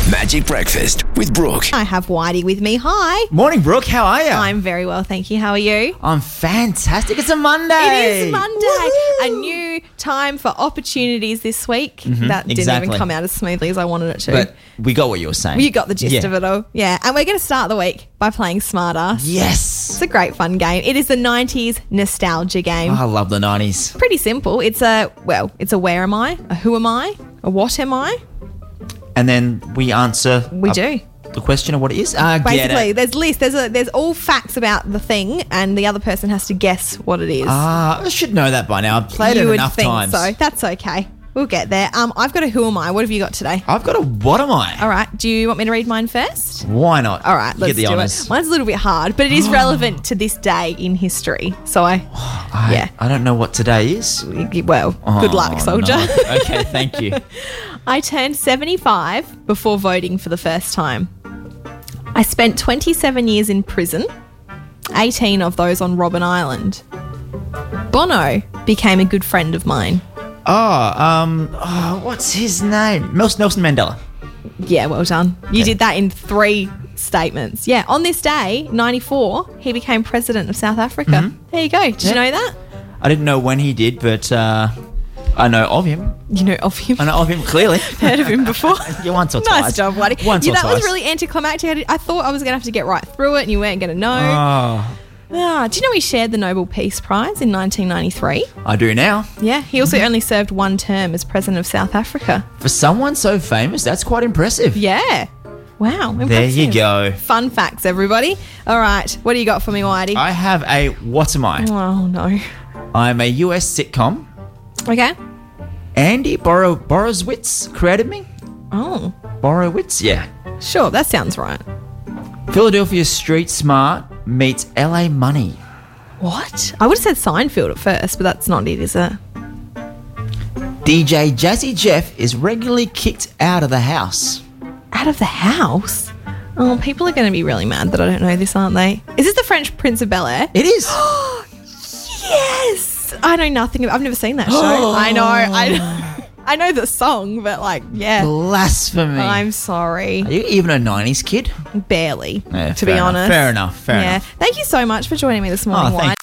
Magic Breakfast with Brooke. I have Whitey with me. Hi. Morning, Brooke. How are you? I'm very well, thank you. How are you? I'm fantastic. It's a Monday. It is Monday. Woohoo! A new time for opportunities this week. That didn't exactly. even come out as smoothly as I wanted it to. But we got what you were saying. You got the gist Yeah. of it all. Yeah. And we're going to start the week by playing Smartass. Yes. It's a great fun game. It is the 90s nostalgia game. I love the 90s. Pretty simple. It's a where am I? A who am I? A what am I? And then we answer We do. the question of what it is. Get Basically, it. there's lists. There's all facts about the thing, and the other person has to guess what it is. I should know that by now. I've played You it would enough think times. so. That's okay. We'll get there. I've got a who am I? What have you got today? I've got a what am I? All right. Do you want me to read mine first? Why not? All right. You Let's get the do honours. it. Mine's a little bit hard, but it is relevant to this day in history. So yeah. I don't know what today is. Well, good luck, soldier. No. Okay, thank you. I turned 75 before voting for the first time. I spent 27 years in prison, 18 of those on Robben Island. Bono became a good friend of mine. What's his name? Nelson Mandela. Yeah, well done. You Okay. did that in 3 statements. Yeah, on this day, 94, he became president of South Africa. There you go. Did you know that? I didn't know when he did, but I know of him. You know of him. I know of him clearly. Heard of him before. Yeah, once or twice. Nice job, Whitey. Once Yeah, or that was twice. really anticlimactic. I thought I was going to have to get right through it and you weren't going to know. Oh, Do you know he shared the Nobel Peace Prize in 1993? I do now. Yeah, he also only served 1 term as president of South Africa. For someone so famous, that's quite impressive. Yeah. Wow. There you impressive. go. Fun facts, everybody. All right. What do you got for me, Whitey? I have a what am I? Oh, no. I'm a US sitcom. Okay. Andy Borowitz created me. Oh, Borowitz, yeah. sure. That sounds right. Philadelphia Street Smart meets LA Money. What? I would have said Seinfeld at first, but that's not it, is it? DJ Jazzy Jeff is regularly kicked out of the house. Out of the house? Oh, people are going to be really mad that I don't know this, aren't they? Is this the French Prince of Bel-Air? It is. Yes! I know nothing. I've never seen that show. I know the song, but yeah. Blasphemy. I'm sorry. Are you even a 90s kid? Barely, Yeah, to be fair enough. honest. Fair enough. Yeah. Thank you so much for joining me this morning, Oh, thank